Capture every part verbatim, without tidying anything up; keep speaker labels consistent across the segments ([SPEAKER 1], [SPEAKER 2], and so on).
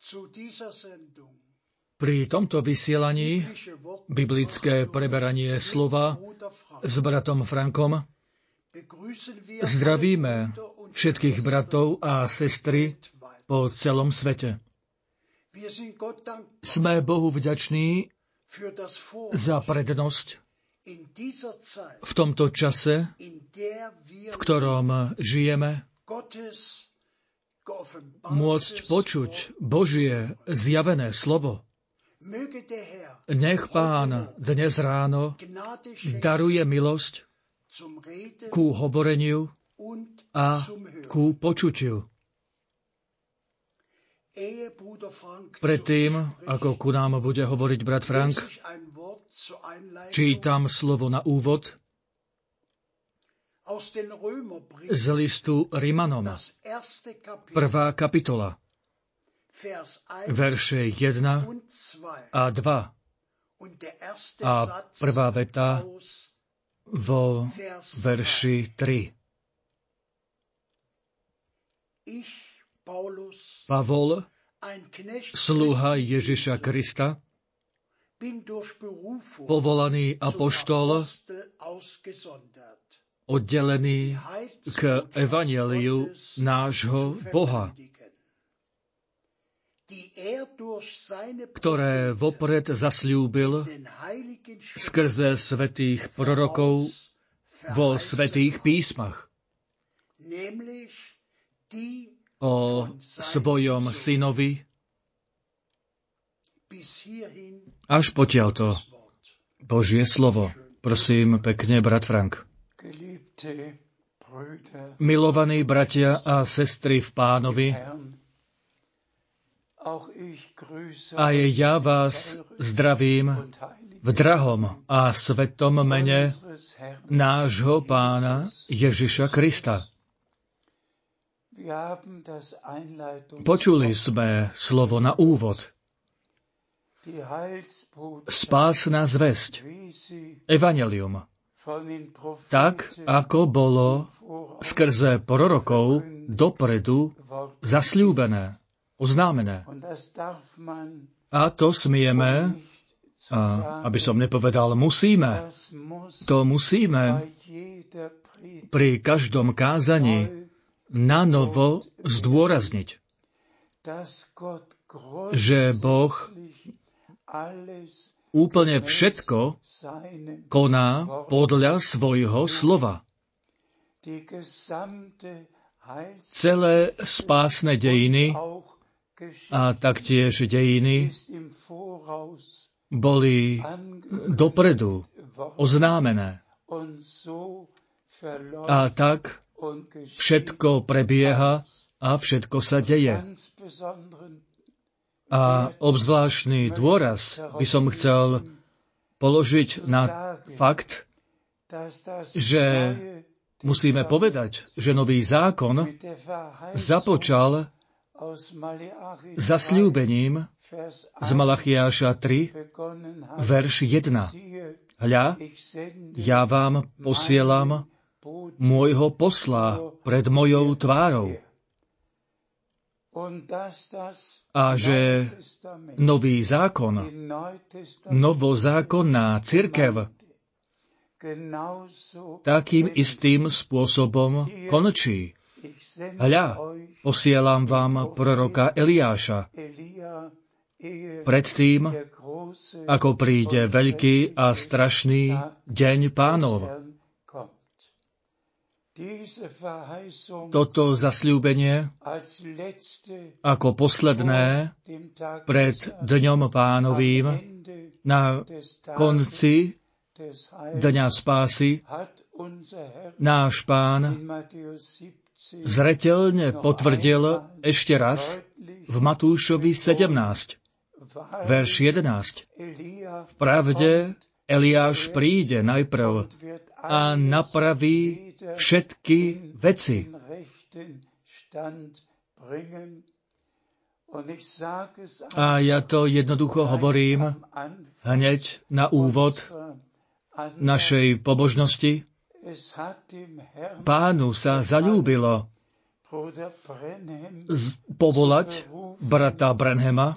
[SPEAKER 1] Pri tomto vysielaní biblické preberanie slova s bratom Frankom zdravíme všetkých bratov a sestry po celom svete. Sme Bohu vďační za prednosť v tomto čase, v ktorom žijeme, môcť počuť Božie zjavené slovo. Nech Pán dnes ráno daruje milosť ku hovoreniu a ku počutiu. Predtým, ako ku nám bude hovoriť brat Frank, čítam slovo na úvod z listu Rimanom, prvá kapitola, verše jeden a dva a prvá veta vo verši tri. Pavol, sluha Ježiša Krista, povolaný apoštol, oddelený k evanjeliu nášho Boha, ktoré vopred zasľúbil skrze svätých prorokov vo svätých písmach o svojom synovi až potiaľto Božie slovo. Prosím pekne, brat Frank. Milovaní bratia a sestry v Pánovi, aj ja vás zdravím v drahom a svetom mene nášho Pána Ježiša Krista. Počuli sme slovo na úvod. Spásna zvesť, evanjelium, tak ako bolo skrze prorokov dopredu zasľúbené, oznámené. A to smieme, a aby som nepovedal musíme, to musíme pri každom kázaní na novo zdôrazniť, že Boh úplne všetko koná podľa svojho slova. Celé spásne dejiny a taktiež dejiny boli dopredu oznámené. A tak všetko prebieha a všetko sa deje. A obzvláštny dôraz by som chcel položiť na fakt, že musíme povedať, že nový zákon započal zasľúbením z Malachiáša tri, verš jeden. Hľa, ja vám posielam môjho posla pred mojou tvárou. A že nový zákon, novozákonná cirkev takým istým spôsobom končí. Hľa, posielam vám proroka Eliáša predtým, ako príde veľký a strašný deň Pánov. Toto zasľúbenie ako posledné pred Dňom Pánovým na konci Dňa spásy náš Pán zreteľne potvrdil ešte raz v Matúšovi sedemnásť, verš jedenásť. V pravde Eliáš príde najprv a napraví všetky veci. A ja to jednoducho hovorím hneď na úvod našej pobožnosti. Pánu sa zaľúbilo povolať brata Branhama,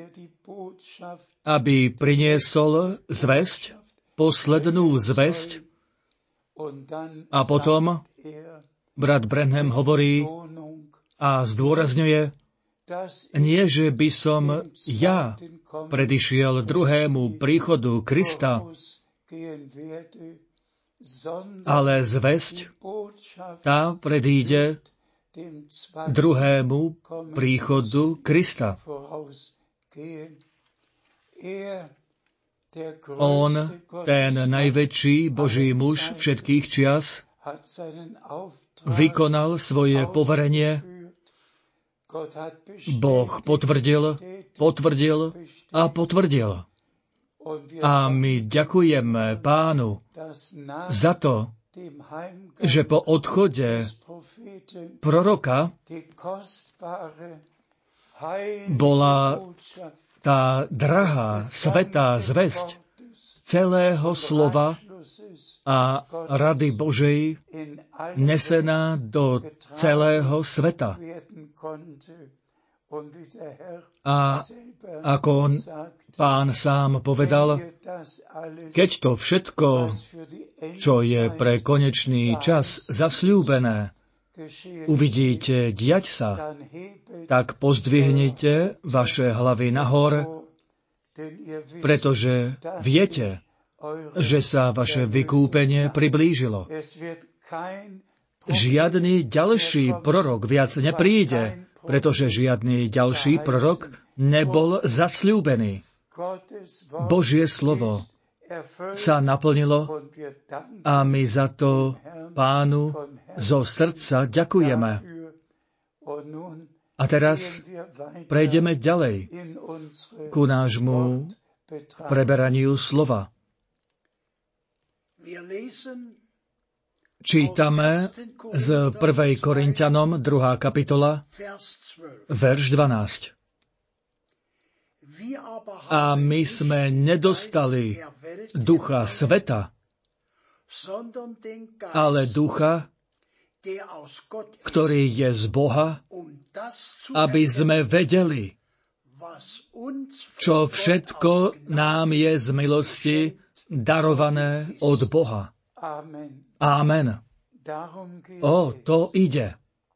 [SPEAKER 1] aby priniesol zvesť, poslednú zvesť, a potom brat Branham hovorí a zdôrazňuje, nie, že by som ja predišiel druhému príchodu Krista, ale zvesť tá predíde druhému príchodu Krista. On, ten najväčší Boží muž všetkých čias, vykonal svoje poverenie. Boh potvrdil, potvrdil a potvrdil. A my ďakujeme Pánu za to, že po odchode proroka bola tá drahá, svätá zvesť celého slova a rady Božej nesená do celého sveta. A ako Pán sám povedal, keď to všetko, čo je pre konečný čas zasľúbené, uvidíte diať sa, tak pozdvihnite vaše hlavy nahor, pretože viete, že sa vaše vykúpenie priblížilo. Žiadny ďalší prorok viac nepríde, pretože žiadny ďalší prorok nebol zasľúbený. Božie slovo sa naplnilo a my za to Pánu zo srdca ďakujeme. A teraz prejdeme ďalej ku nášmu preberaniu slova. Čítame z prvej Korinťanom, druhá kapitola, verš dvanásť. A my sme nedostali ducha sveta, ale ducha, ktorý je z Boha, aby sme vedeli, čo všetko nám je z milosti darované od Boha. Amen. O to ide.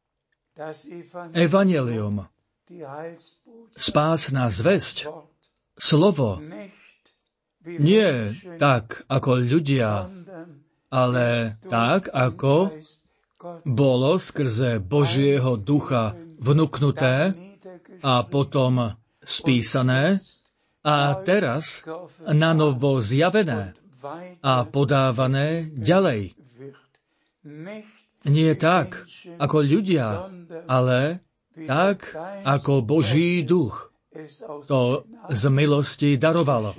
[SPEAKER 1] Evangelium, spásna zvesť, slovo, nie tak ako ľudia, ale tak ako bolo skrze Božieho ducha vnuknuté a potom spísané a teraz nanovo zjavené a podávané ďalej. Nie tak ako ľudia, ale tak ako Boží duch to z milosti darovalo.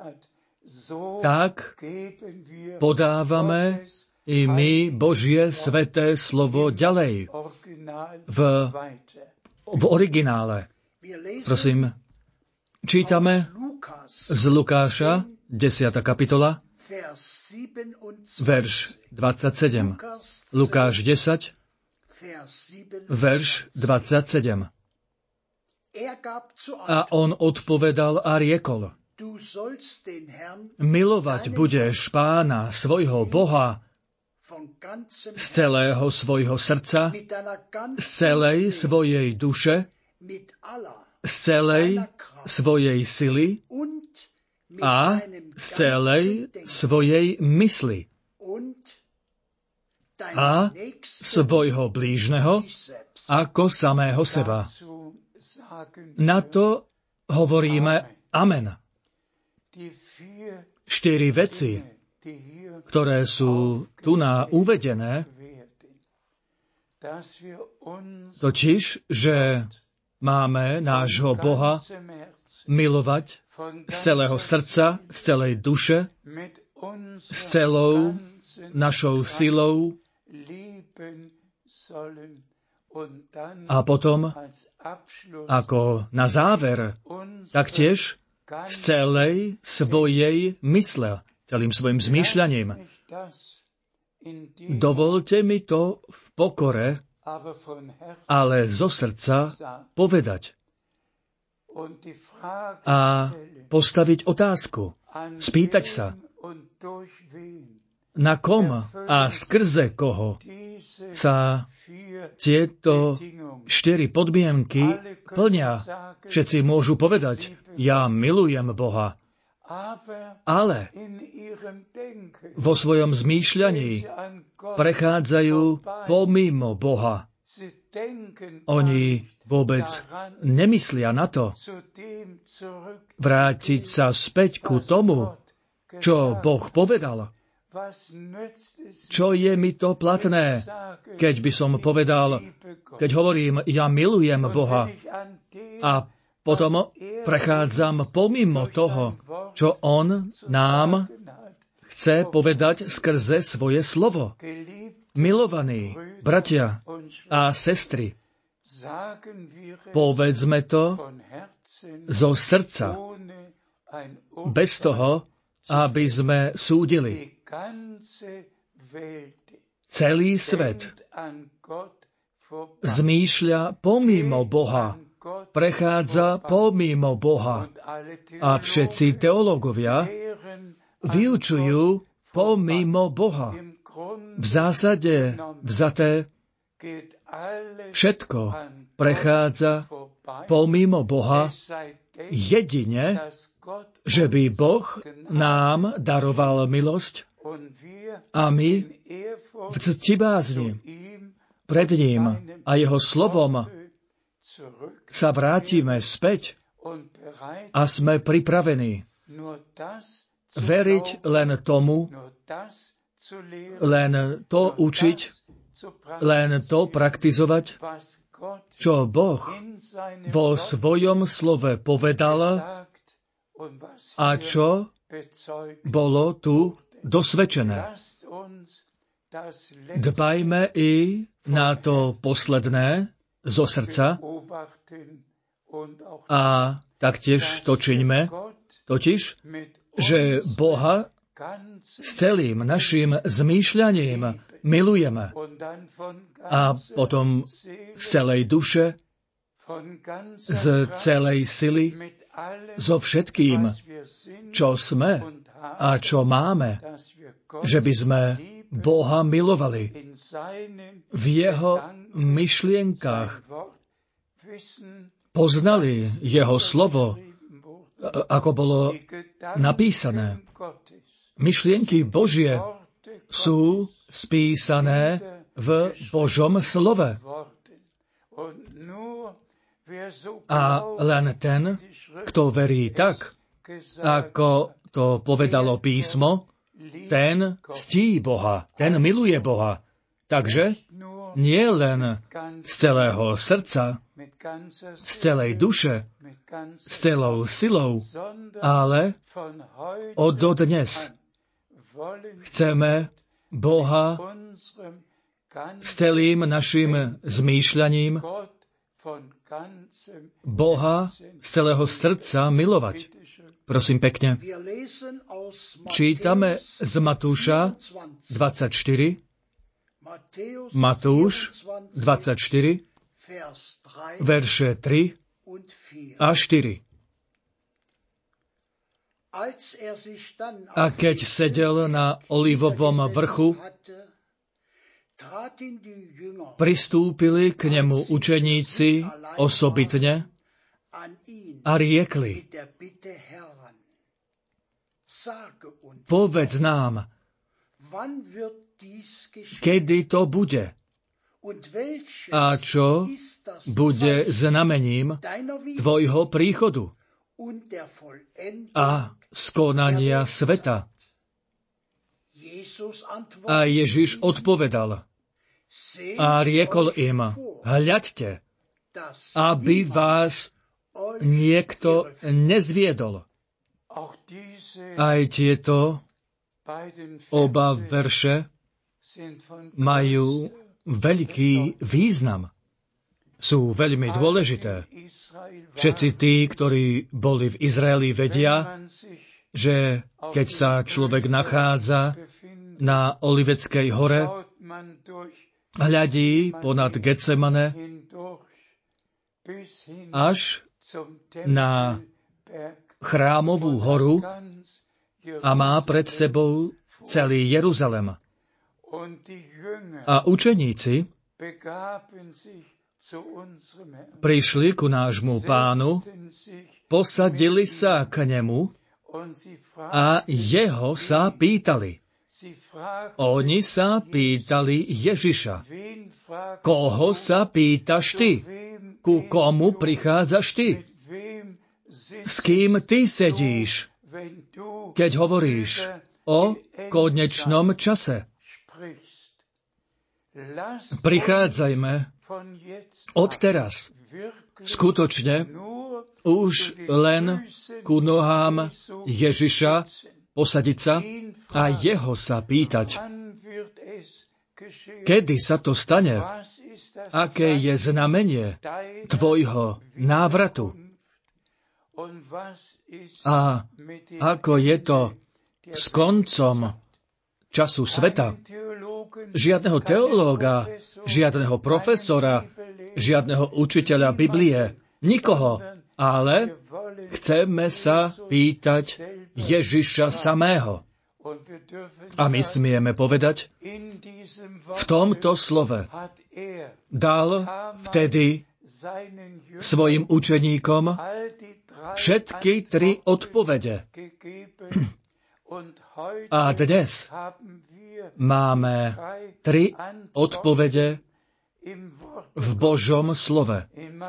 [SPEAKER 1] Tak podávame i my Božie sväté slovo ďalej v, v originále. Prosím, čítame z Lukáša, desiata kapitola, verš dvadsaťsedem. Lukáš desať, verš dvadsaťsedem. A on odpovedal a riekol, milovať budeš Pána svojho Boha z celého svojho srdca, z celej svojej duše, z celej svojej sily a z celej svojej mysli a svojho blížneho ako samého seba. Na to hovoríme amen. Štyri veci, ktoré sú tu na uvedené, totiž, že máme nášho Boha milovať z celého srdca, z celej duše, s celou našou silou a potom, ako na záver, taktiež z celej svojej mysle, celým svojim zmýšľaním. Dovolte mi to v pokore ale zo srdca povedať a postaviť otázku, spýtať sa, na kom a skrze koho sa tieto štyri podmienky plnia. Všetci môžu povedať, ja milujem Boha, ale vo svojom zmýšľaní prechádzajú pomimo Boha. Oni vôbec nemyslia na to vrátiť sa späť ku tomu, čo Boh povedal. Čo je mi to platné, keď by som povedal, keď hovorím, ja milujem Boha a potom prechádzam pomimo toho, čo On nám chce povedať skrze svoje slovo. Milovaní bratia a sestry, povedzme to zo srdca, bez toho, aby sme súdili. Celý svet zmýšľa pomimo Boha, prechádza pomimo Boha a všetci teológovia vyučujú pomimo Boha. V zásade vzaté všetko prechádza pomimo Boha, jedine, že by Boh nám daroval milosť a my v ctibázni pred ním a jeho slovom sa vrátime späť a sme pripravení veriť len tomu, len to učiť, len to praktizovať, čo Boh vo svojom slove povedal a čo bolo tu dosvedčené. Dbajme i na to posledné zo srdca a taktiež to čiňme, totiž, že Boha s celým našim zmýšľaním milujeme a potom z celej duše, z celej sily, so všetkým, čo sme a čo máme, že by sme Boha milovali v jeho myšlienkach, poznali jeho slovo, ako bolo napísané. Myšlienky Božie sú spísané v Božom slove. A len ten, kto verí tak, ako to povedalo písmo, ten ctí Boha, ten miluje Boha. Takže nie len z celého srdca, z celej duše, s celou silou, ale od dodnes chceme Boha s celým našim zmýšľaním, Boha z celého srdca milovať. Prosím pekne. Čítame z Matúša dvadsaťštyri, Matúš dvadsaťštyri, verše tri a štyri. A keď sedel na Olivovom vrchu, pristúpili k nemu učeníci osobitne a riekli: Povedz nám, kedy to bude a čo bude znamením tvojho príchodu a skonania sveta. A Ježiš odpovedal a riekol im: Hľaďte, aby vás niekto nezviedol. Aj tieto oba verše majú veľký význam. Sú veľmi dôležité. Všetci tí, ktorí boli v Izraeli, vedia, že keď sa človek nachádza na Oliveckej hore, hľadí ponad Getsemane až na chrámovú horu a má pred sebou celý Jeruzalem. A učeníci prišli ku nášmu Pánu, posadili sa k nemu a jeho sa pýtali. Oni sa pýtali Ježiša. Koho sa pýtaš ty? Ku komu prichádzaš ty? S kým ty sedíš, keď hovoríš o konečnom čase? Prichádzajme odteraz skutočne už len ku nohám Ježiša posadiť sa a jeho sa pýtať. Kedy sa to stane? Aké je znamenie tvojho návratu? A ako je to s koncom času sveta? Žiadneho teológa, žiadneho profesora, žiadneho učiteľa Biblie, nikoho, ale chceme sa pýtať Ježiša samého. A my smieme povedať, v tomto slove dal vtedy svojim učeníkom všetky tri odpovede. A dnes máme tri odpovede v Božom slove.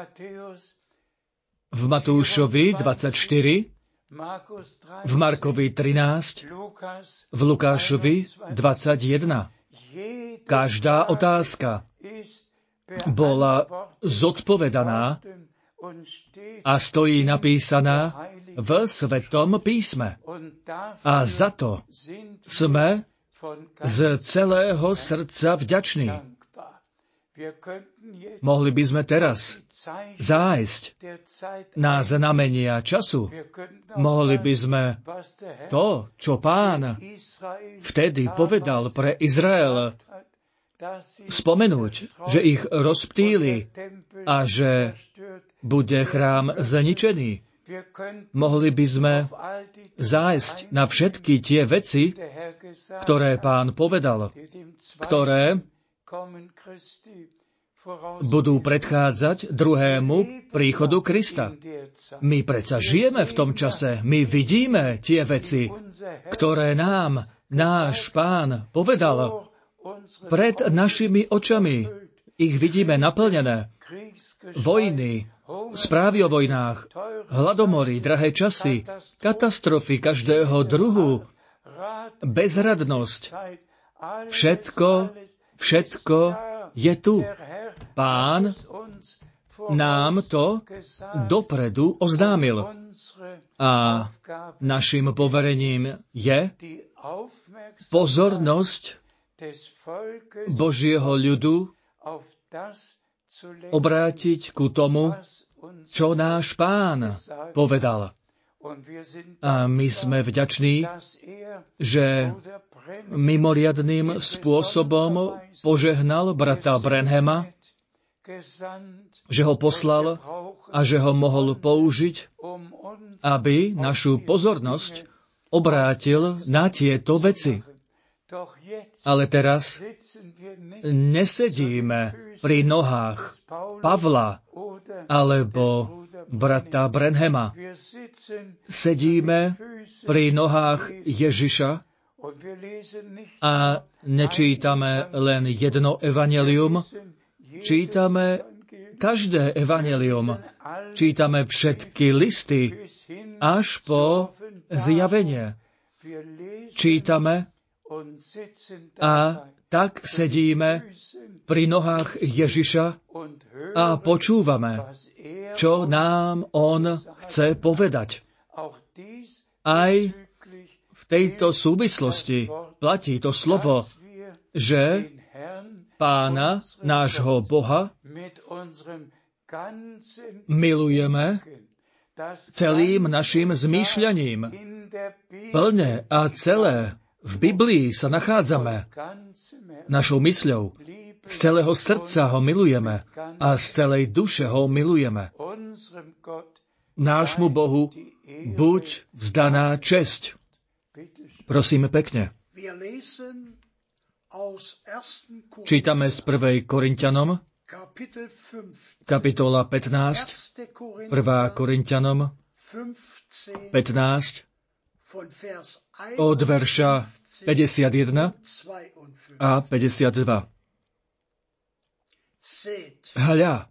[SPEAKER 1] V Matúšovi dvadsaťštyri, v Markovi trinásť, v Lukášovi dvadsaťjeden. Každá otázka bola zodpovedaná a stojí napísaná v Svetom písme. A za to sme z celého srdca vďační. Mohli by sme teraz zájsť na znamenia času. Mohli by sme to, čo Pán vtedy povedal pre Izrael, spomenúť, že ich rozptýli a že bude chrám zničený. Mohli by sme zájsť na všetky tie veci, ktoré Pán povedal, ktoré budú predchádzať druhému príchodu Krista. My predsa žijeme v tom čase, my vidíme tie veci, ktoré nám náš Pán povedal pred našimi očami. Ich vidíme naplnené. Vojny, správy o vojnách, hladomory, drahé časy, katastrofy každého druhu, bezradnosť. Všetko, všetko je tu. Pán nám to dopredu oznámil. A našim poverením je pozornosť Božieho ľudu obrátiť ku tomu, čo náš Pán povedal. A my sme vďační, že mimoriadnym spôsobom požehnal brata Branhama, že ho poslal a že ho mohol použiť, aby našu pozornosť obrátil na tieto veci. Ale teraz nesedíme pri nohách Pavla alebo brata Branhama. Sedíme pri nohách Ježiša a nečítame len jedno evanjelium, čítame každé evanjelium, čítame všetky listy až po zjavenie. Čítame a tak sedíme pri nohách Ježiša a počúvame, čo nám on chce povedať. Aj v tejto súvislosti platí to slovo, že Pána, nášho Boha, milujeme celým našim zmýšľaním. Plne a celé v Biblii sa nachádzame našou mysľou. Z celého srdca ho milujeme a z celej duše ho milujeme. Nášmu Bohu buď vzdaná česť. Prosíme pekne. Čítame z prvej Korinťanom, kapitola pätnásť, prvá Korinťanom pätnásť, od verša päťdesiatjeden a päťdesiatdva. Hľa,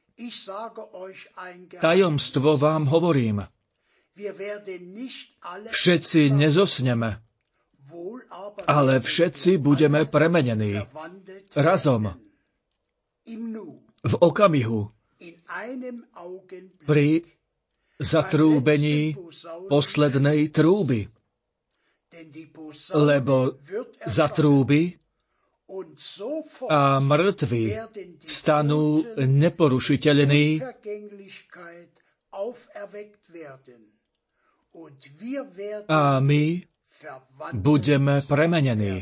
[SPEAKER 1] tajomstvo vám hovorím. Všetci nezosneme, ale všetci budeme premenení. Razom, v okamihu, pri zatrúbení poslednej trúby. Lebo zatrúby a mŕtvi stanú neporušiteľní a my budeme premenení.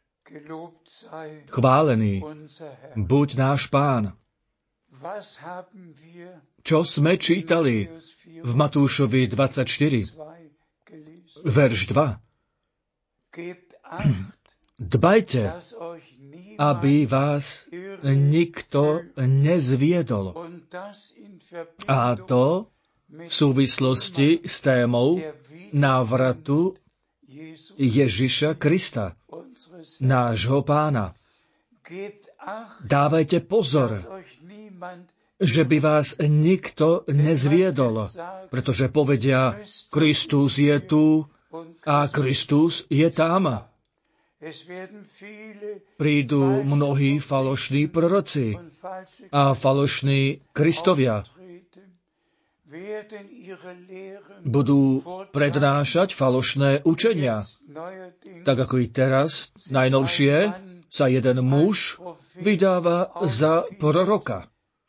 [SPEAKER 1] Chválený buď náš Pán. Čo sme čítali v Matúšovi dvadsaťštyri, verš dva. Dbajte, aby vás nikto nezviedol. A to v súvislosti s témou návratu Ježiša Krista, nášho Pána. Dávajte pozor, že by vás nikto nezviedol, pretože povedia, Kristus je tu a Kristus je tam. Prídu mnohí falošní proroci a falošní Kristovia. Budú prednášať falošné učenia. Tak ako i teraz, najnovšie, sa jeden muž vydáva za proroka.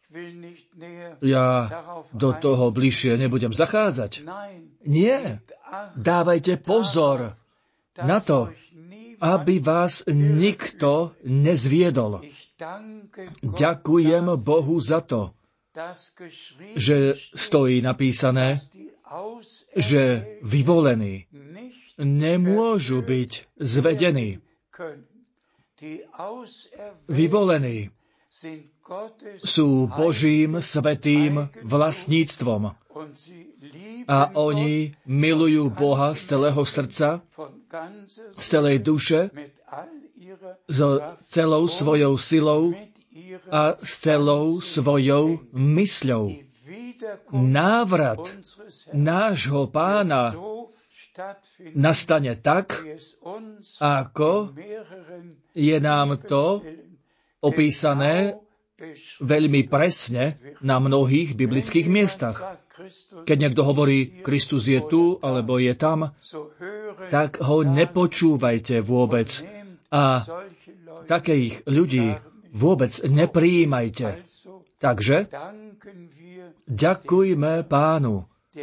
[SPEAKER 1] Ja do toho bližšie nebudem zachádzať. Nie, dávajte pozor na to, aby vás nikto nezviedol. Ďakujem Bohu za to, že stojí napísané, že vyvolení nemôžu byť zvedení. Vyvolení sú Božím svätým vlastníctvom a oni milujú Boha z celého srdca, z celej duše, so celou svojou silou a s celou svojou mysľou. Návrat nášho Pána nastane tak, ako je nám to opísané veľmi presne na mnohých biblických miestach. Keď niekto hovorí, Kristus je tu, alebo je tam, tak ho nepočúvajte vôbec a takých ľudí vôbec neprijímajte. Takže ďakujme Pánu,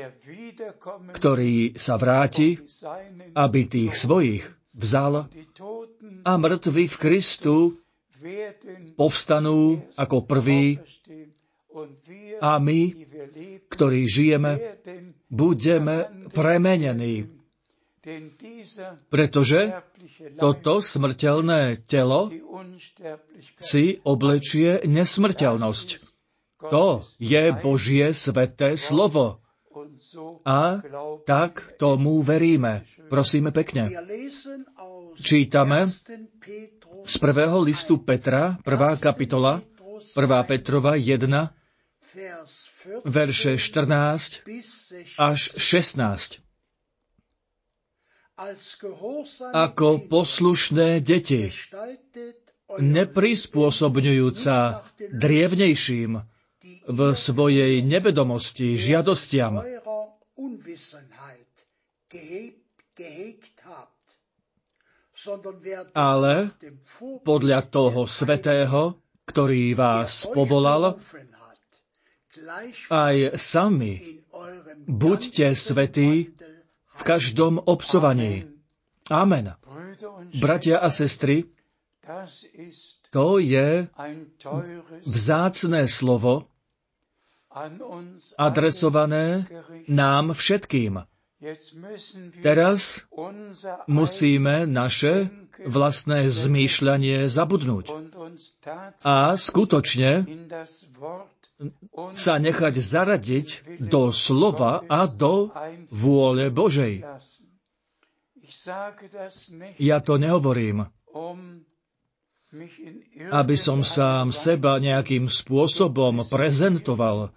[SPEAKER 1] ktorý sa vráti, aby tých svojich vzal a mŕtvi v Kristu povstanú ako prví a my, ktorí žijeme, budeme premenení. Pretože toto smrteľné telo si oblečie nesmrteľnosť. To je Božie sväté slovo. A tak tomu veríme. Prosíme pekne. Čítame z prvého listu Petra, prvá kapitola, prvá Petrova jedna, verše štrnásť až šestnásť. Ako poslušné deti, neprispôsobňujúca drievnejším v svojej nevedomosti žiadostiam, ale podľa toho svätého, ktorý vás povolal, aj sami buďte svätí v každom obcovaní. Amen. Bratia a sestry, To je vzácne slovo, adresované nám všetkým. Teraz musíme naše vlastné zmýšľanie zabudnúť a skutočne sa nechať zaradiť do slova a do vôle Božej. Ja to nehovorím, aby som sám seba nejakým spôsobom prezentoval,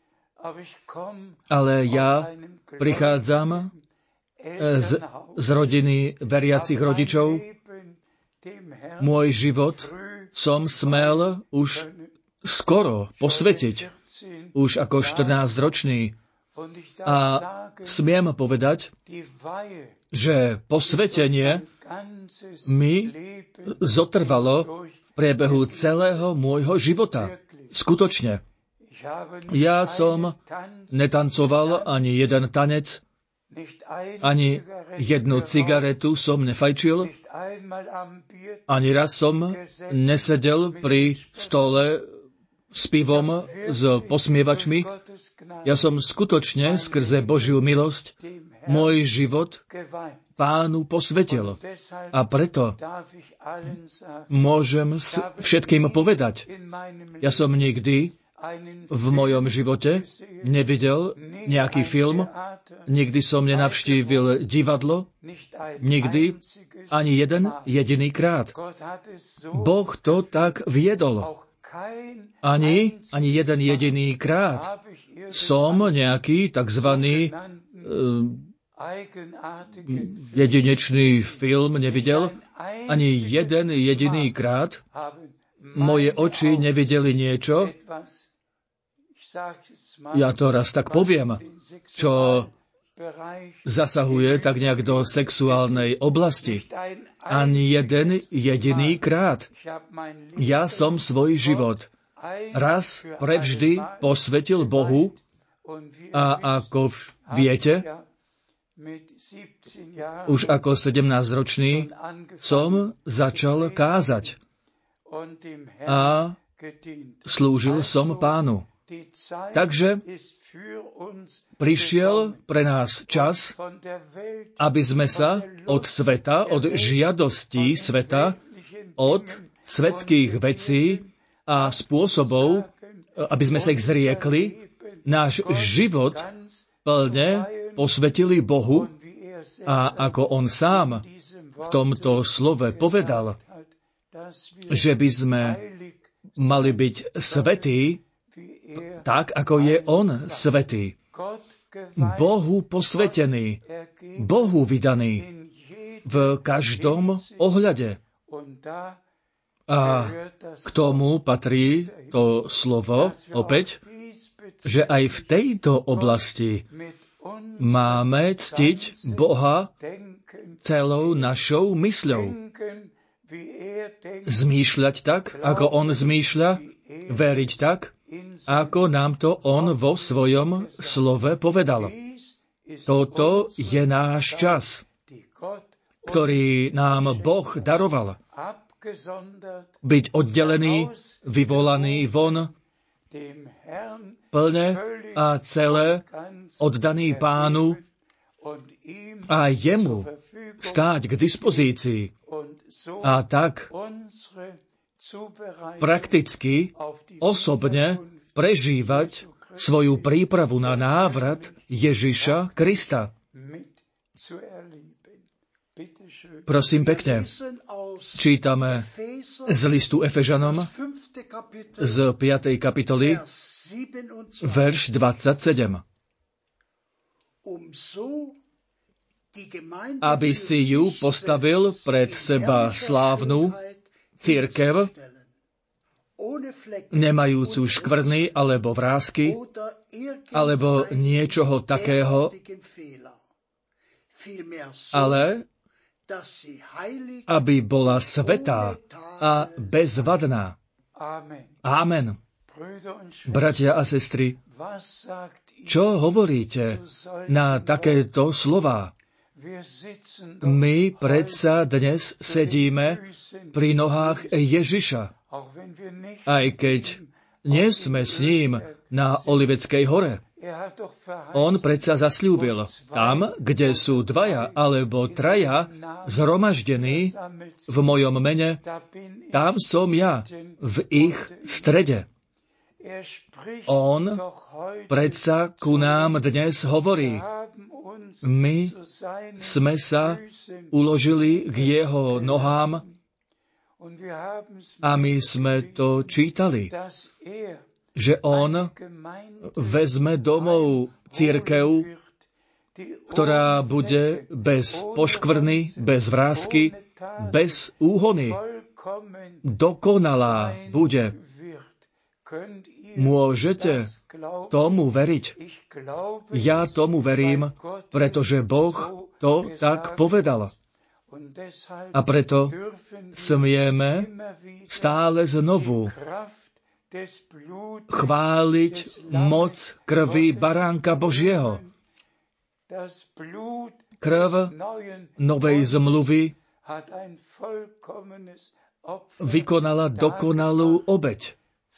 [SPEAKER 1] ale ja prichádzam z, z rodiny veriacich rodičov. Môj život som smel už skoro posvetiť, už ako štrnásťročný. A smiem povedať, že posvetenie mi zotrvalo v priebehu celého môjho života. Skutočne. Ja som netancoval ani jeden tanec, ani jednu cigaretu som nefajčil, ani raz som nesedel pri stole s pivom, s posmievačmi. Ja som skutočne skrze Božiu milosť môj život Pánu posvetil. A preto môžem všetkým povedať, ja som nikdy v mojom živote nevidel nejaký film, nikdy som nenavštívil divadlo, nikdy, ani jeden jediný krát. Boh to tak viedol. Ani, ani jeden jediný krát som nejaký takzvaný uh, jedinečný film nevidel, ani jeden jediný krát moje oči nevideli niečo, ja to raz tak poviem, čo zasahuje tak nejak do sexuálnej oblasti. Ani jeden jediný krát. Ja som svoj život raz prevždy posvetil Bohu a ako viete, už ako sedemnásťročný som začal kázať a slúžil som Pánu. Takže prišiel pre nás čas, aby sme sa od sveta, od žiadostí sveta, od svetských vecí a spôsobov, aby sme sa ich zriekli, náš život plne posvetili Bohu a ako On sám v tomto slove povedal, že by sme mali byť svätí, tak, ako je On svätý. Bohu posvetený, Bohu vydaný v každom ohľade. A k tomu patrí to slovo opäť, že aj v tejto oblasti máme ctiť Boha celou našou mysľou. Zmýšľať tak, ako On zmýšľa, veriť tak, ako nám to On vo svojom slove povedal. Toto je náš čas, ktorý nám Boh daroval. Byť oddelený, vyvolaný von, plne a celé oddaný Pánu a jemu stáť k dispozícii a tak prakticky, osobne prežívať svoju prípravu na návrat Ježiša Krista. Prosím pekne, čítame z listu Efežanom z piatej kapitoly, verš dvadsaťsedem. Aby si ju postavil pred seba slávnu cirkev, nemajúcu škvrny alebo vrásky, alebo niečoho takého, ale aby bola svätá a bezvadná. Amen. Bratia a sestry, čo hovoríte na takéto slová? My predsa dnes sedíme pri nohách Ježiša. Aj keď nie sme s ním na Oliveckej hore. On predsa zasľúbil, tam, kde sú dvaja alebo traja zhromaždení v mojom mene, tam som ja, v ich strede. On predsa ku nám dnes hovorí, my sme sa uložili k jeho nohám a my sme to čítali, že on vezme domov cirkev, ktorá bude bez poškvrny, bez vrásky, bez úhony. Dokonalá bude. Môžete tomu veriť? Ja tomu verím, pretože Boh to tak povedal. A preto smieme stále znovu chváliť moc krvi Baránka Božieho. Krv novej zmluvy vykonala dokonalú obeť.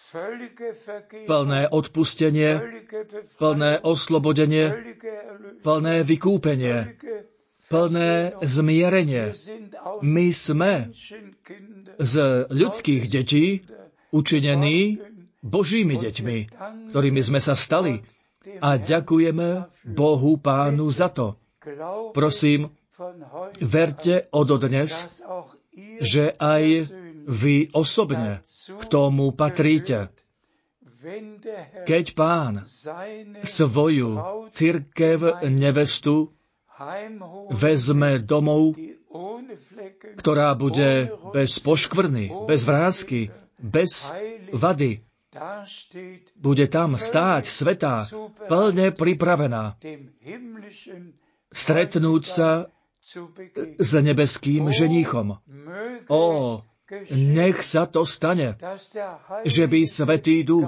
[SPEAKER 1] Plné odpustenie, plné oslobodenie, plné vykúpenie, plné zmierenie. My sme z ľudských detí učinení Božími deťmi, ktorými sme sa stali. A ďakujeme Bohu Pánu za to. Prosím, verte ododnes, že aj vy osobne k tomu patríte. Keď Pán svoju cirkev nevestu vezme domov, ktorá bude bez poškvrny, bez vrásky, bez vady, bude tam stáť svätá, plne pripravená, stretnúť sa s nebeským ženíchom. Ó, nech sa to stane, že by Svätý Duch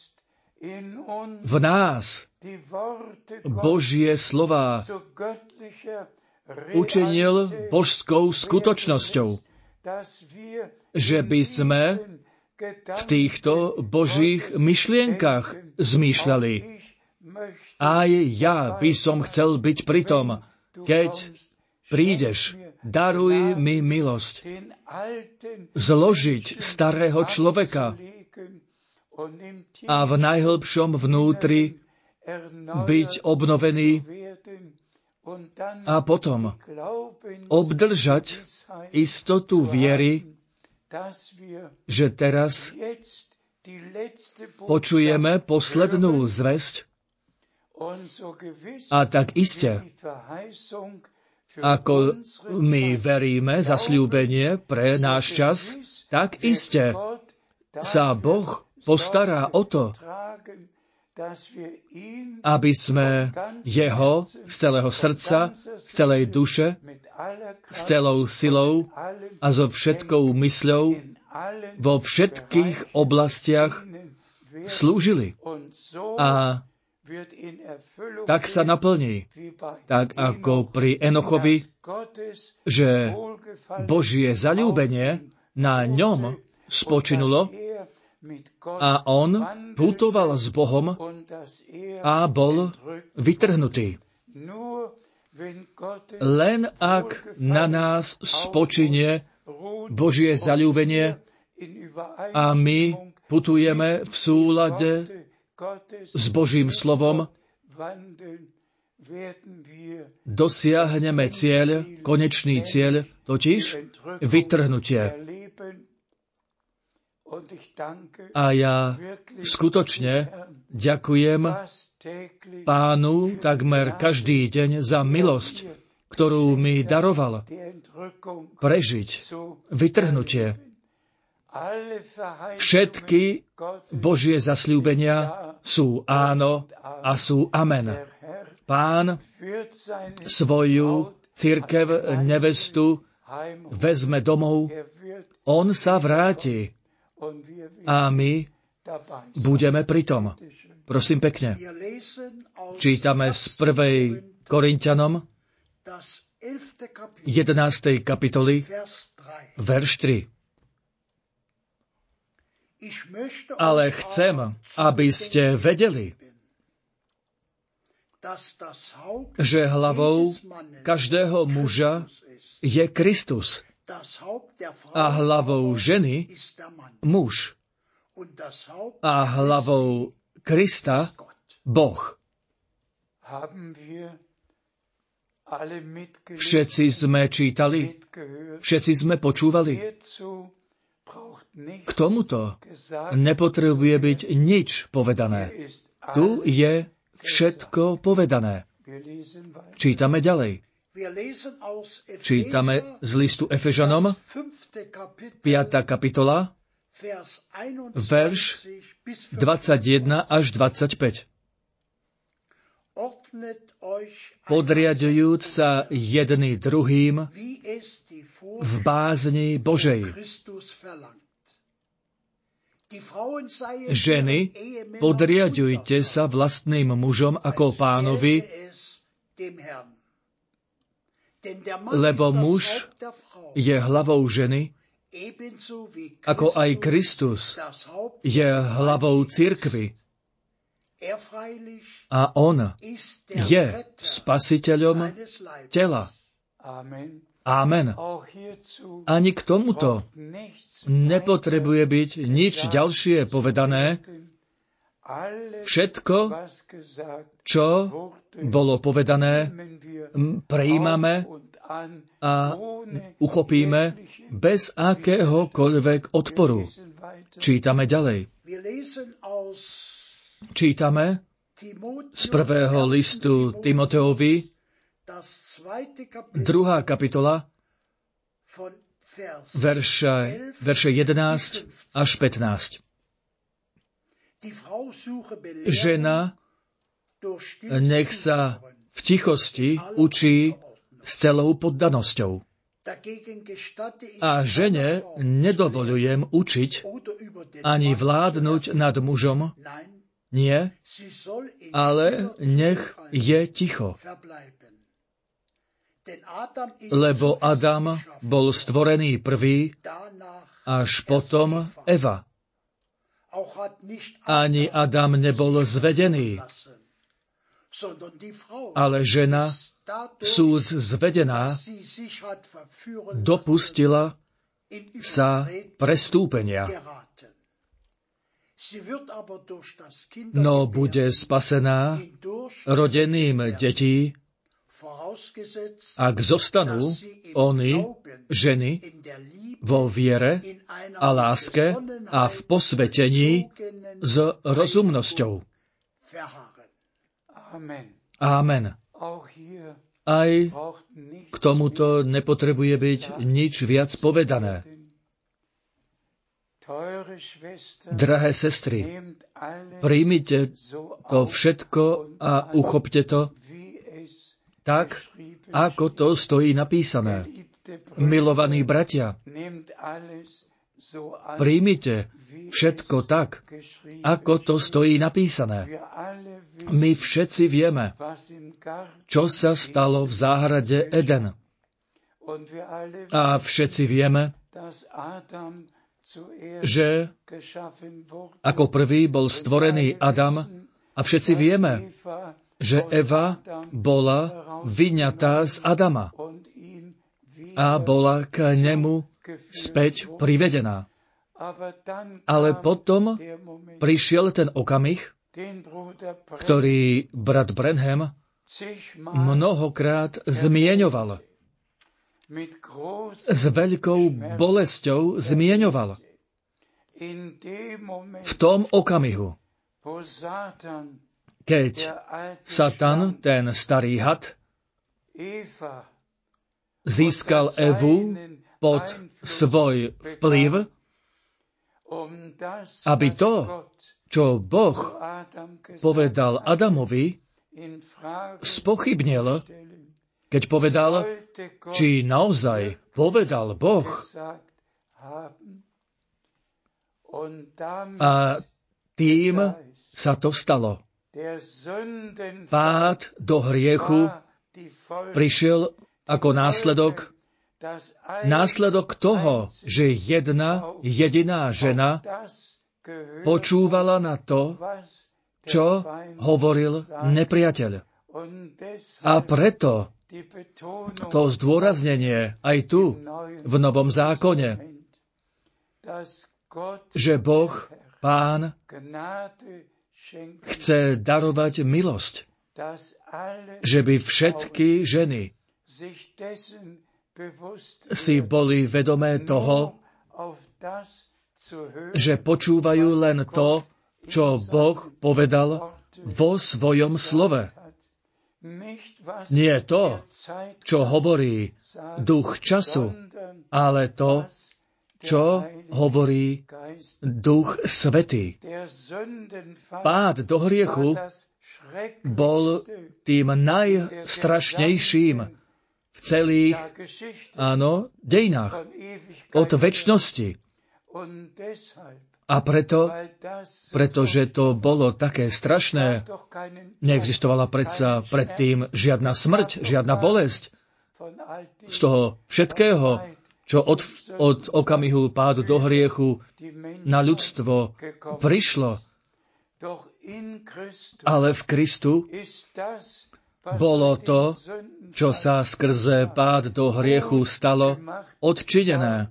[SPEAKER 1] v nás Božie slová učinil božskou skutočnosťou, že by sme v týchto Božích myšlienkach zmýšľali. Aj ja by som chcel byť pri tom, keď prídeš, daruj mi milosť, zložiť starého človeka a v najhlbšom vnútri byť obnovený a potom obdržať istotu viery, že teraz počujeme poslednú zvesť a tak iste, ako my veríme zasľúbenie pre náš čas, tak iste sa Boh postará o to, aby sme Jeho z celého srdca, z celej duše, s celou silou a so všetkou mysľou vo všetkých oblastiach slúžili. A tak sa naplní, tak ako pri Enochovi, že Božie zaľúbenie na ňom spočinulo a on putoval s Bohom a bol vytrhnutý. Len ak na nás spočinie Božie zaľúbenie a my putujeme v súlade s Božím slovom, dosiahneme cieľ, konečný cieľ, totiž vytrhnutie. A ja skutočne ďakujem Pánu takmer každý deň za milosť, ktorú mi daroval prežiť vytrhnutie. Všetky Božie zasľúbenia sú áno a sú amen. Pán svoju cirkev nevestu vezme domov, on sa vráti a my budeme pri tom. Prosím pekne. Čítame z prvej Korinťanom jedenástej kapitoly, verš tri. Ale chcem, aby ste vedeli, že hlavou každého muža je Kristus a hlavou ženy muž a hlavou Krista Boh. Všetci sme čítali, všetci sme počúvali. K tomuto nepotrebuje byť nič povedané. Tu je všetko povedané. Čítame ďalej. Čítame z listu Efežanom, piata kapitola, verš dvadsaťjeden až dvadsaťpäť. Podriaďujúc sa jedný druhým v bázni Božej. Ženy, podriaďujte sa vlastným mužom ako Pánovi, lebo muž je hlavou ženy, ako aj Kristus je hlavou cirkvi. A on je spasiteľom tela. Amen. Ani k tomuto nepotrebuje byť nič ďalšie povedané. Všetko, čo bolo povedané, prijímame a uchopíme bez akéhokoľvek odporu. Čítame ďalej. Čítame z prvého listu Timoteovi, druhá kapitola, verše, verše jedenásť až pätnásť. Žena nech sa v tichosti učí s celou poddanosťou. A žene nedovoľujem učiť ani vládnuť nad mužom, nie, ale nech je ticho. Lebo Adam bol stvorený prvý, až potom Eva. Ani Adam nebol zvedený, ale žena, súd zvedená, dopustila sa prestúpenia. No bude spasená rodeným detí, ak zostanú oni, ženy, vo viere a láske a v posvetení s rozumnosťou. Amen. Aj k tomuto nepotrebuje byť nič viac povedané. Drahé sestry, príjmite to všetko a uchopte to tak, ako to stojí napísané. Milovaní bratia, príjmite všetko tak, ako to stojí napísané. My všetci vieme, čo sa stalo v záhrade Eden. A všetci vieme, že ako prvý bol stvorený Adam a všetci vieme, že Eva bola vyňatá z Adama a bola k nemu späť privedená. Ale potom prišiel ten okamih, ktorý brat Branham mnohokrát zmieňoval. S veľkou bolesťou zmieňoval. V tom okamihu, keď Satan, ten starý had, získal Evu pod svoj vplyv, aby to, čo Boh povedal Adamovi, spochybnil, keď povedal, či naozaj povedal Boh. A tým sa to stalo. Pád do hriechu prišiel ako následok, následok toho, že jedna jediná žena počúvala na to, čo hovoril nepriateľ. A preto to zdôraznenie aj tu, v Novom zákone, že Boh, Pán, chce darovať milosť, že by všetky ženy si boli vedomé toho, že počúvajú len to, čo Boh povedal vo svojom slove. Nie to, čo hovorí duch času, ale to, čo hovorí Duch Svätý. Pád do hriechu bol tým najstrašnejším v celých, áno, dejinách, od večnosti. A preto, pretože to bolo také strašné, neexistovala predsa predtým žiadna smrť, žiadna bolesť. Z toho všetkého, čo od, od okamihu pádu do hriechu na ľudstvo prišlo, ale v Kristu bolo to, čo sa skrze pád do hriechu stalo, odčinené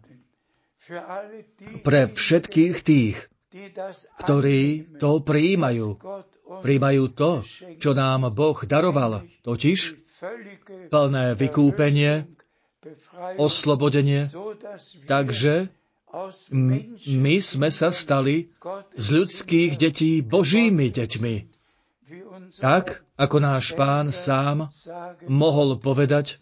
[SPEAKER 1] pre všetkých tých, ktorí to prijímajú. Prijímajú to, čo nám Boh daroval, totiž plné vykúpenie, oslobodenie. Takže my sme sa stali z ľudských detí Božími deťmi. Tak, ako náš Pán sám mohol povedať,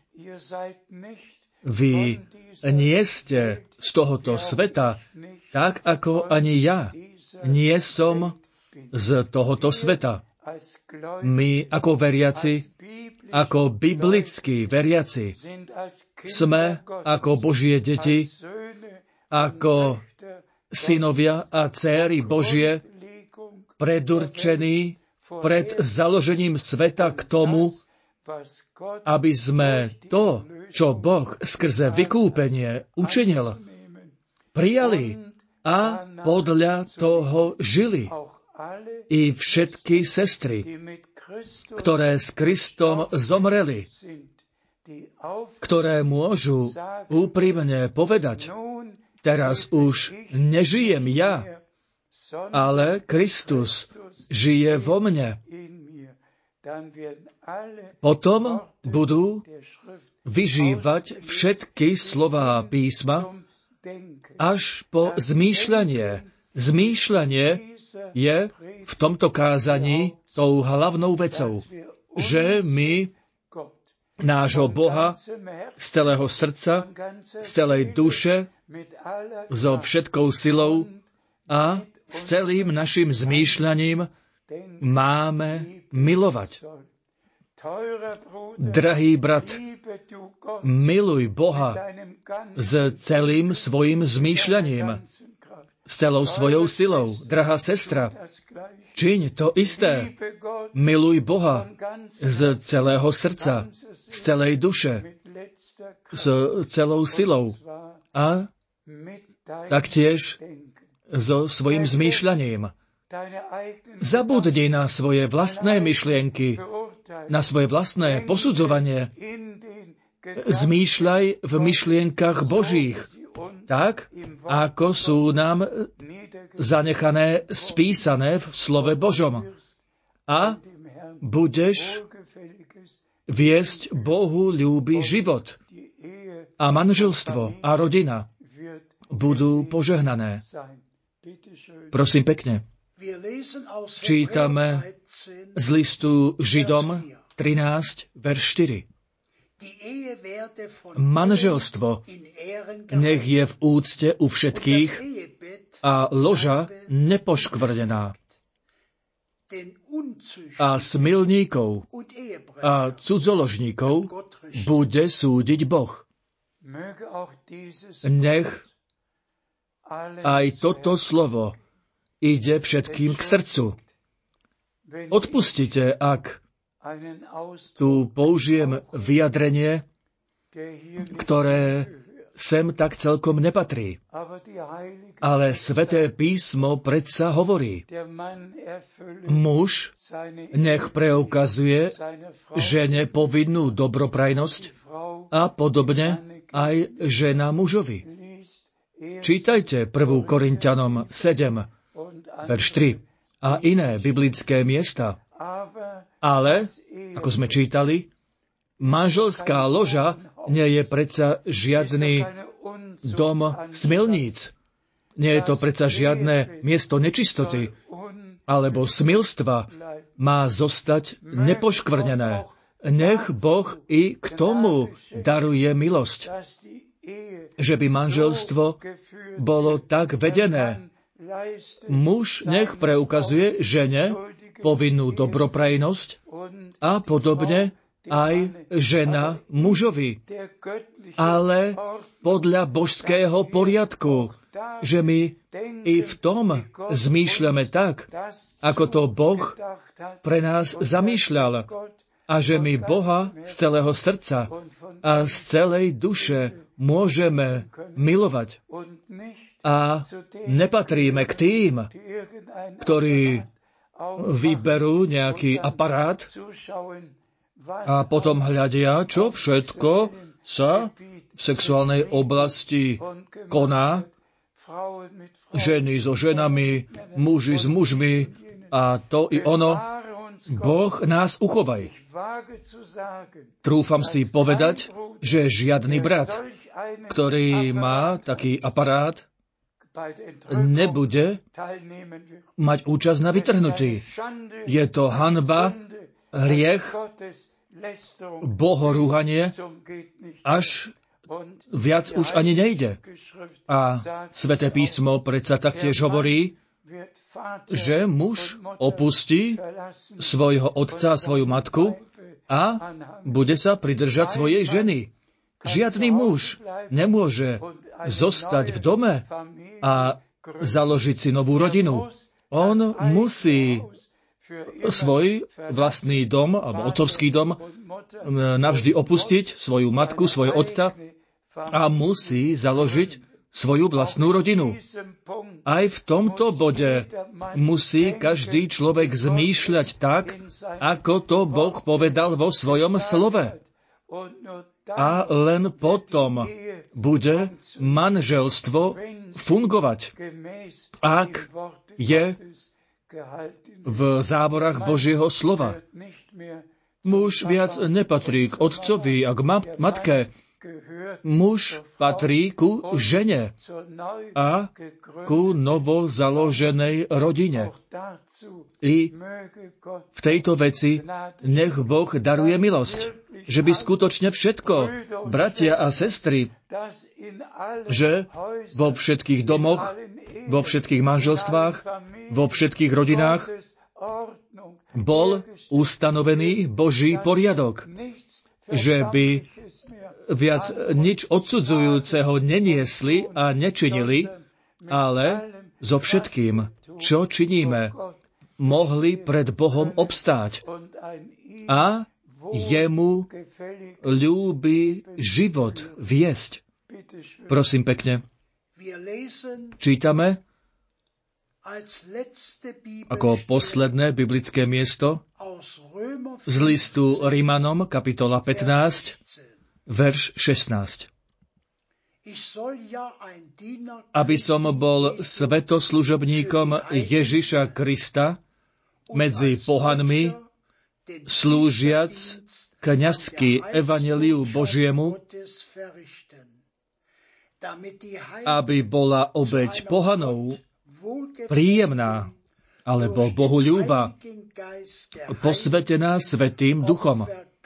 [SPEAKER 1] vy nie ste z tohoto sveta, tak ako ani ja nie som z tohoto sveta. My ako veriaci, ako biblickí veriaci, sme ako Božie deti, ako synovia a dcéry Božie, predurčení pred založením sveta k tomu, aby sme to, čo Boh skrze vykúpenie učinil, prijali a podľa toho žili. I všetky sestry, ktoré s Kristom zomreli, ktoré môžu úprimne povedať, teraz už nežijem ja, ale Kristus žije vo mne. Potom budú vyžívať všetky slová písma až po zmýšľanie. Zmýšľanie je v tomto kázaní tou hlavnou vecou, že my nášho Boha z celého srdca, z celej duše, so všetkou silou a s celým našim zmýšľaním máme milovať. Drahý brat, miluj Boha s celým svojim zmýšľaním, s celou svojou silou. Drahá sestra, čiň to isté. Miluj Boha z celého srdca, z celej duše, s celou silou a taktiež so svojim zmýšľaním. Zabudni na svoje vlastné myšlienky, na svoje vlastné posudzovanie. Zmýšľaj v myšlienkach Božích, tak, ako sú nám zanechané, spísané v slove Božom. A budeš viesť Bohu ľúby život. A manželstvo a rodina budú požehnané. Prosím pekne. Čítame z listu Židom trinásť, verš štyri. Manželstvo nech je v úcte u všetkých a loža nepoškvrnená. A smilníkov a cudzoložníkov bude súdiť Boh. Nech aj toto slovo ide všetkým k srdcu. Odpustite, ak tu použijem vyjadrenie, ktoré sem tak celkom nepatrí. Ale Sväté písmo predsa hovorí, muž nech preukazuje žene povinnú dobroprajnosť a podobne aj žena mužovi. Čítajte prvú Korinťanom sedem, verš tri a iné biblické miesta. Ale, ako sme čítali, manželská loža nie je predsa žiadny dom smilníc. Nie je to predsa žiadne miesto nečistoty, alebo smilstva má zostať nepoškvrnené. Nech Boh i k tomu daruje milosť, že by manželstvo bolo tak vedené. Muž nech preukazuje žene povinnú dobroprajnosť a podobne aj žena mužovi. Ale podľa božského poriadku, že my i v tom zmýšľame tak, ako to Boh pre nás zamýšľal, a že my Boha z celého srdca a z celej duše môžeme milovať. A nepatríme k tým, ktorí vyberú nejaký aparát a potom hľadia, čo všetko sa v sexuálnej oblasti koná. Ženy so ženami, muži s mužmi a to i ono. Boh nás uchovaj. Trúfam si povedať, že žiadny brat, ktorý má taký aparát, nebude mať účasť na vytrhnutí. Je to hanba, hriech, bohorúhanie, až viac už ani nejde. A Sväté písmo predsa taktiež hovorí, že muž opustí svojho otca a svoju matku a bude sa pridržať svojej ženy. Žiadny muž nemôže zostať v dome a založiť si novú rodinu. On musí svoj vlastný dom, alebo otcovský dom, navždy opustiť svoju matku, svojho otca a musí založiť svoju vlastnú rodinu. Aj v tomto bode musí každý človek zmýšľať tak, ako to Boh povedal vo svojom slove. A len potom bude manželstvo fungovať, ak je v závorách Božieho slova. Muž viac nepatrí k otcovi a k matke. Muž patrí ku žene a ku novozaloženej rodine. I v tejto veci nech Boh daruje milosť, že by skutočne všetko, bratia a sestry, že vo všetkých domoch, vo všetkých manželstvách, vo všetkých rodinách bol ustanovený Boží poriadok, že by viac nič odsudzujúceho neniesli a nečinili, ale so všetkým, čo činíme, mohli pred Bohom obstáť a jemu ľúbi život viesť. Prosím pekne, čítame ako posledné biblické miesto z listu Rimanom, kapitola pätnásť, verš šestnásť. Aby som bol svetoslužobníkom Ježiša Krista medzi pohanmi, slúžiac kňazsky evanjeliu Božiemu, aby bola obeť pohanov príjemná, alebo Bohu ľúba, posvetená Svätým Duchom.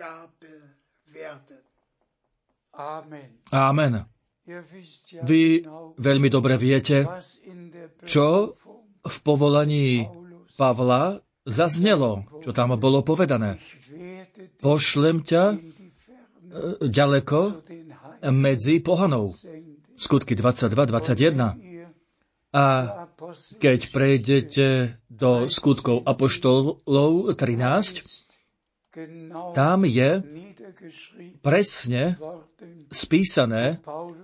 [SPEAKER 1] Amen. Vy veľmi dobre viete, čo v povolaní Pavla zaznelo, čo tam bolo povedané. Pošlem ťa ďaleko medzi pohanov. Skutky dvadsaťdva dvadsaťjeden. A keď prejdete do skutkov apoštolov trinásť, tam je presne spísané,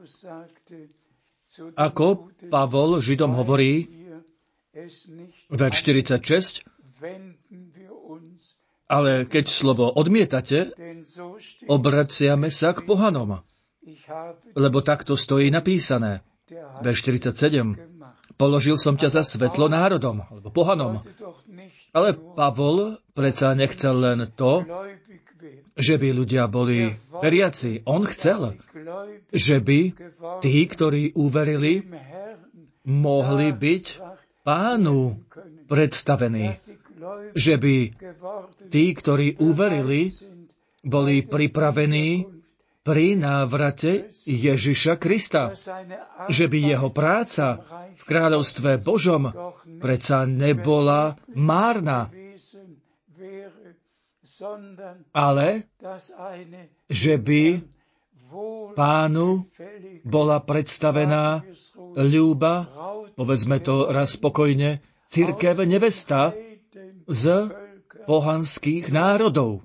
[SPEAKER 1] ako Pavol Židom hovorí, verš štyridsaťšesť, ale keď slovo odmietate, obraciame sa k pohanom, lebo takto stojí napísané. Verš štyridsaťsedem, položil som ťa za svetlo národom, alebo pohanom. Ale Pavol predsa nechcel len to, že by ľudia boli veriaci. On chcel, že by tí, ktorí uverili, mohli byť Pánu predstavení. Že by tí, ktorí uverili, boli pripravení pri návrate Ježiša Krista. Že by jeho práca v kráľovstve Božom predsa nebola márna, ale že by Pánu bola predstavená ľúba, povedzme to raz spokojne, cirkev nevesta z pohanských národov.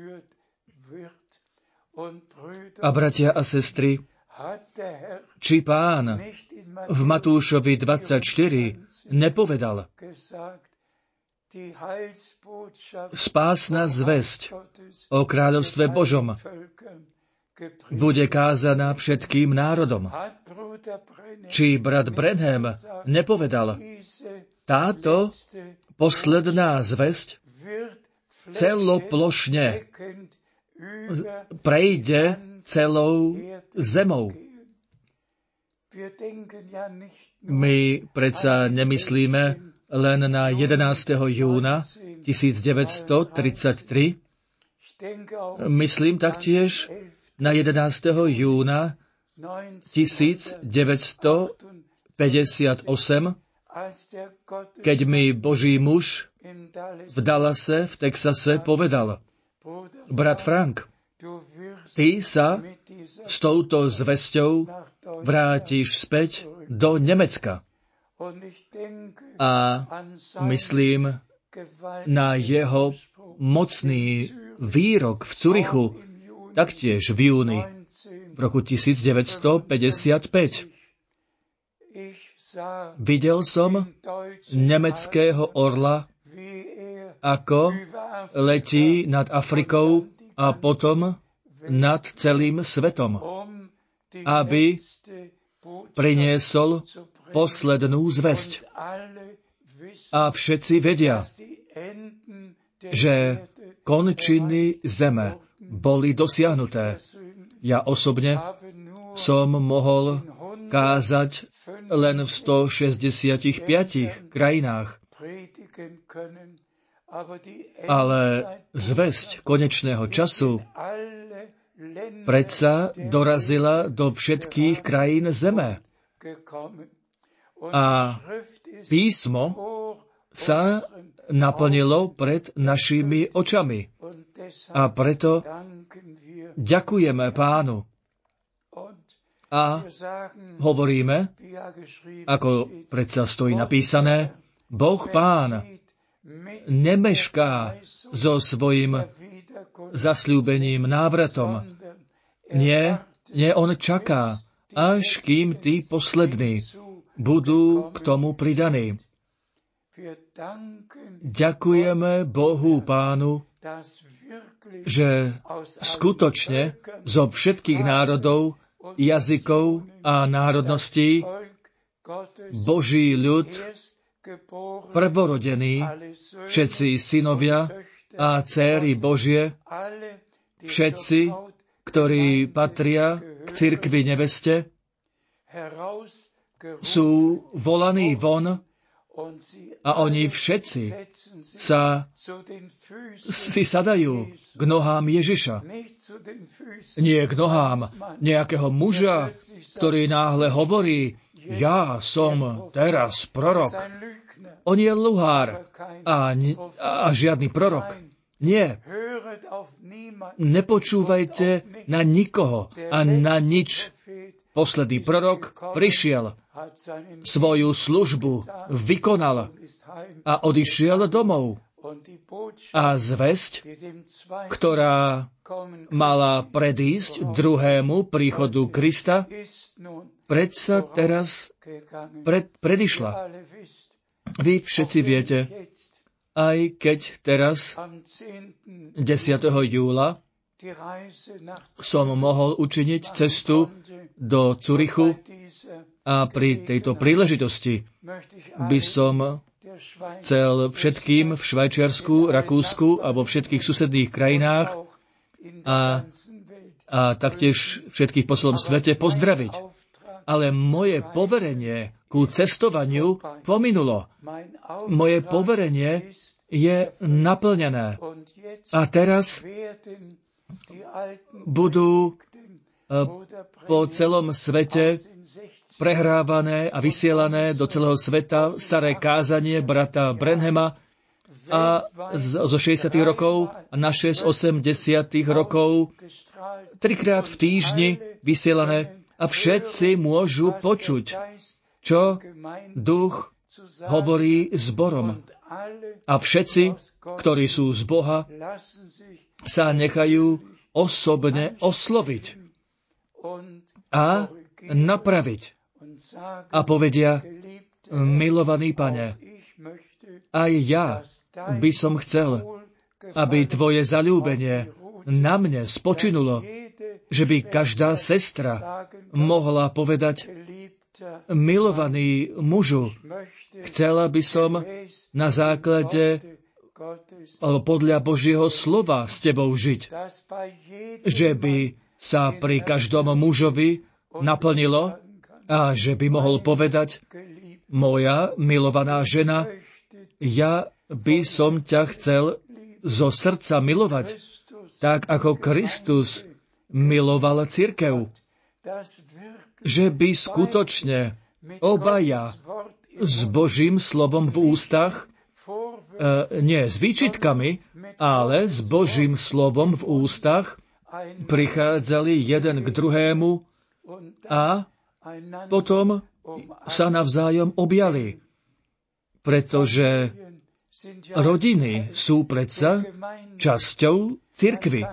[SPEAKER 1] A bratia a sestry, či Pán v Matúšovi dvadsaťštyri nepovedal: spásna zvesť o kráľovstve Božom bude kázaná všetkým národom. Či brat Branham nepovedal: táto posledná zvesť celoplošne prejde celou zemou. My predsa nemyslíme len na jedenásteho júna tisícdeväťstotridsaťtri. Myslím taktiež na jedenásteho júna tisícdeväťstopäťdesiatosem, keď mi Boží muž v Dallase v Texase povedal: brat Frank, ty sa s touto zvesťou vrátiš späť do Nemecka. A myslím na jeho mocný výrok v Curychu, taktiež v júni v roku tisícdeväťstopäťdesiatpäť. Videl som nemeckého orla, ako letí nad Afrikou a potom nad celým svetom, aby priniesol poslednú zvesť. A všetci vedia, že končiny zeme boli dosiahnuté. Ja osobne som mohol kázať len v stošesťdesiatpäť krajinách. Ale zvesť konečného času predsa dorazila do všetkých krajín zeme. A písmo sa naplnilo pred našimi očami. A preto ďakujeme Pánu. A hovoríme, ako predsa stojí napísané, Boh Pán nemešká so svojím zasľúbením návratom. Nie, nie, on čaká, až kým tí poslední budú k tomu pridaní. Ďakujeme Bohu Pánu, že skutočne zo všetkých národov, jazykov a národností Boží ľud, prvorodený, všetci synovia a dcéry Božie, všetci, ktorí patria k cirkvi neveste, sú volaní von a oni všetci sa si sadajú k nohám Ježiša. Nie k nohám nejakého muža, ktorý náhle hovorí: ja som teraz prorok. On je luhár a, a žiadny prorok. Nie. Nepočúvajte na nikoho a na nič. Posledný prorok prišiel, svoju službu vykonal a odišiel domov. a zvesť, ktorá mala predísť druhému príchodu Krista, predsa teraz pred, predišla. Vy všetci viete, aj keď teraz desiateho júla som mohol učiniť cestu do Zurichu a pri tejto príležitosti by som chcel všetkým v Švajčiarsku, Rakúsku a vo všetkých susedných krajinách a, a taktiež všetkých po celom svete pozdraviť. Ale moje poverenie ku cestovaniu pominulo. Moje poverenie je naplnené. A teraz budú po celom svete prehrávané a vysielané do celého sveta staré kázanie brata Branhama a zo šesťdesiatych rokov a naše z osemdesiatych rokov trikrát v týždni vysielané a všetci môžu počuť, čo duch hovorí zborom. A všetci, ktorí sú z Boha, sa nechajú osobne osloviť a napraviť. A povedia, milovaný Pane, aj ja by som chcel, aby Tvoje zaľúbenie na mne spočinulo, že by každá sestra mohla povedať, milovaný mužu, chcela by som na základe alebo podľa Božieho slova s Tebou žiť. Že by sa pri každom mužovi naplnilo a že by mohol povedať, moja milovaná žena, ja by som ťa chcel zo srdca milovať, tak ako Kristus miloval cirkev. Že by skutočne obaja s Božím slovom v ústach, e, nie s výčitkami, ale s Božím slovom v ústach, prichádzali jeden k druhému a potom sa navzájom objali. Pretože rodiny sú predsa časťou cirkvi.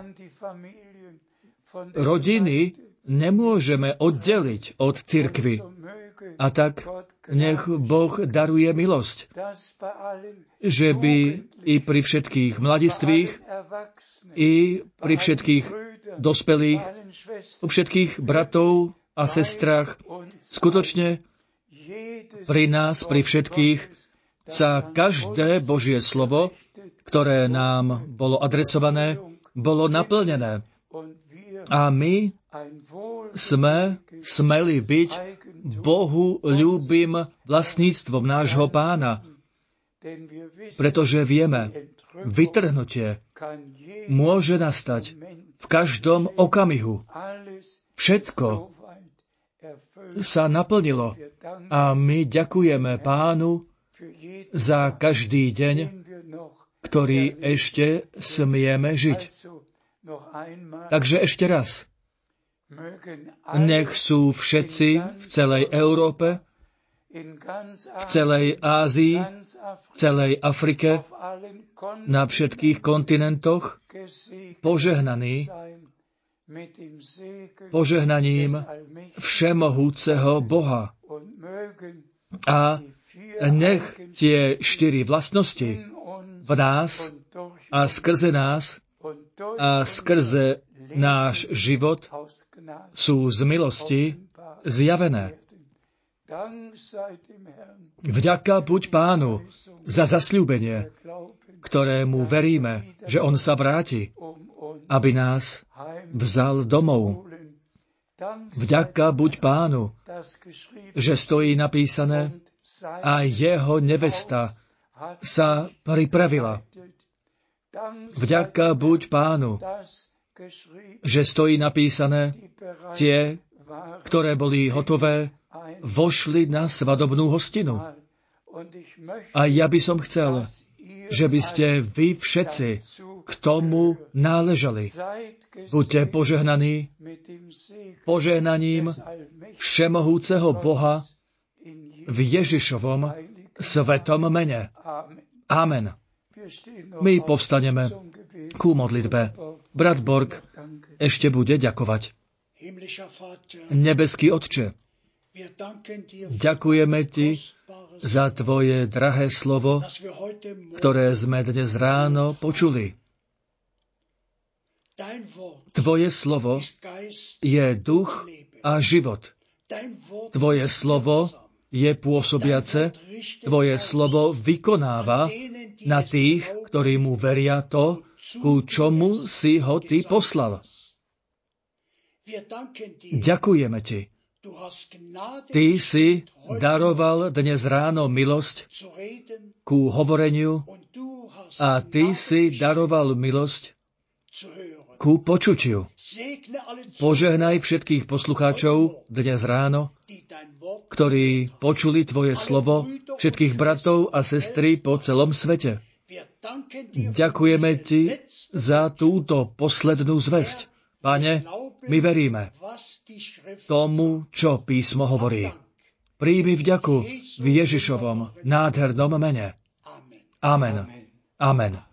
[SPEAKER 1] Rodiny nemôžeme oddeliť od cirkvi. A tak nech Boh daruje milosť, že by i pri všetkých mladistvých, i pri všetkých dospelých, u všetkých bratov a sestrách, skutočne pri nás, pri všetkých, sa každé Božie slovo, ktoré nám bolo adresované, bolo naplnené. A my sme smeli byť Bohu ľúbim vlastníctvom nášho Pána, pretože vieme, vytrhnutie môže nastať v každom okamihu. Všetko sa naplnilo a my ďakujeme Pánu za každý deň, ktorý ešte smieme žiť. Takže ešte raz. Nech sú všetci v celej Európe, v celej Ázii, v celej Afrike, na všetkých kontinentoch požehnaní požehnaním všemohúceho Boha. A nech tie štyri vlastnosti v nás a skrze nás a skrze náš život sú z milosti zjavené. Vďaka buď Pánu za zasľúbenie, ktorému veríme, že On sa vráti, aby nás vzal domov. Vďaka buď Pánu, že stojí napísané a jeho nevesta sa pripravila. Vďaka buď Pánu, že stojí napísané, tie, ktoré boli hotové, vošli na svadobnú hostinu. A ja by som chcel, že by ste vy všetci k tomu náležali. Buďte požehnaní požehnaním všemohúceho Boha v Ježišovom svetom mene. Amen. My povstaneme ku modlitbe. Brat Borg ešte bude ďakovať. Nebeský Otče, ďakujeme Ti za Tvoje drahé slovo, ktoré sme dnes ráno počuli. Tvoje slovo je duch a život. Tvoje slovo je pôsobiace, Tvoje slovo vykonáva na tých, ktorí mu veria to, ku čomu si ho Ty poslal. Ďakujeme Ti. Ty si daroval dnes ráno milosť ku hovoreniu a Ty si daroval milosť ku počutiu. Požehnaj všetkých poslucháčov dnes ráno, ktorí počuli Tvoje slovo, všetkých bratov a sestry po celom svete. Ďakujeme Ti za túto poslednú zvesť. Pane, my veríme tomu, čo písmo hovorí. Príjmi vďaku v Ježišovom nádhernom mene. Amen. Amen.